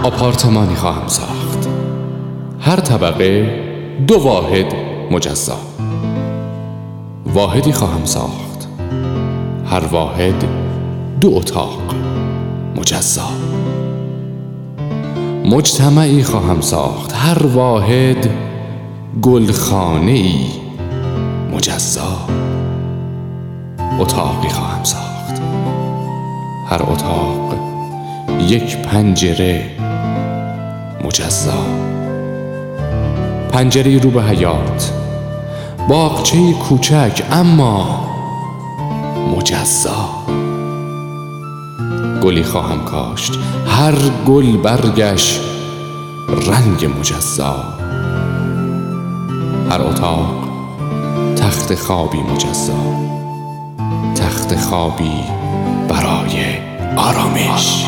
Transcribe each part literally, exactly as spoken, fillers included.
آپارتمانی خواهم ساخت، هر طبقه دو واحد مجزا. واحدی خواهم ساخت، هر واحد دو اتاق مجزا. مجتمعی خواهم ساخت، هر واحد گلخانه‌ای مجزا. اتاقی خواهم ساخت، هر اتاق یک پنجره مجزا. پنجره رو به حیاط، باغچه کوچک اما مجزا. گلی خواهم کاشت، هر گل برگش رنگ مجزا. هر اتاق تخت خوابی مجزا، تخت خوابی برای آرامش.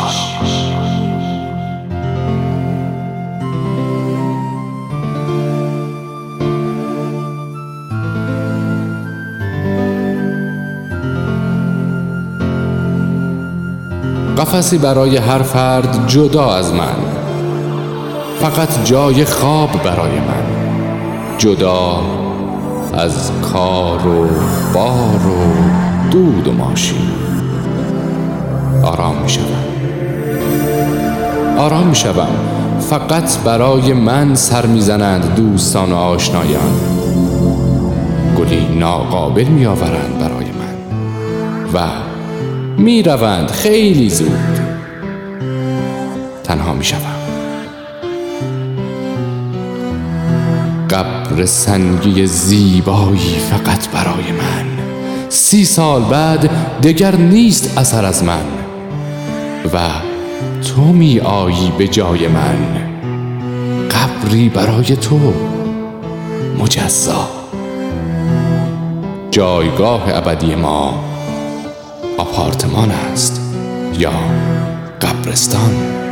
قفسی برای هر فرد جدا از من، فقط جای خواب برای من، جدا از کار و بار و دود و ماشین. آرام می شوم، آرام می شوم. فقط برای من سر می زنند دوستان و آشنایان، گلی ناقابل می آورند برای من و می روند خیلی زود. تنها می شوم. قبر سنگی زیبایی فقط برای من. سی سال بعد دگر نیست اثر از من و تو می آیی به جای من. قبری برای تو مجزا. جایگاه ابدی ما آپارتمان است یا قبرستان.